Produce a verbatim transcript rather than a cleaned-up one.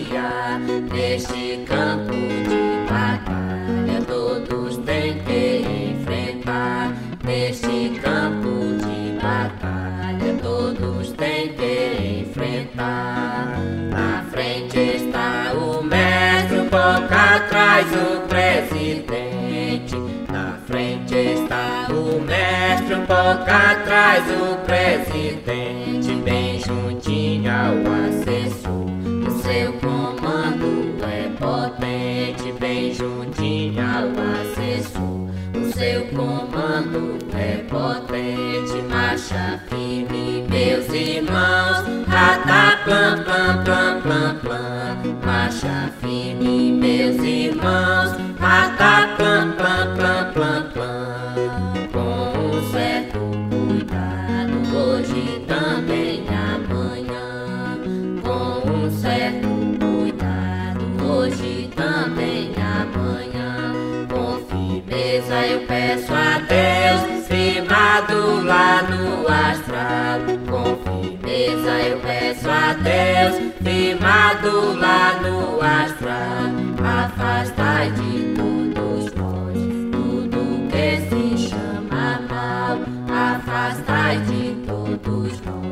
guerrear. Neste campo de batalha todos têm que enfrentar. Neste campo de batalha todos têm que enfrentar. Na frente está o mestre, um pouco atrás o presidente. Na frente está o mestre, um pouco atrás o presidente. Bem juntinho ao assessor, o seu comando é potente. Bem juntinho ao assessor, o seu comando é potente. Marcha firme, meus irmãos, rata plam plam plam plam plam. Marcha firme, meus irmãos, rata plam plam plam plam plam. Com um certo cuidado, hoje também amanhã. Com um certo cuidado, hoje também amanhã. Com firmeza eu peço a Deus, firmado lá no astral. Com firmeza eu peço a Deus, firmado lá no astral. Afastai de todos nós tudo que se chama mal. Afastai de todos nós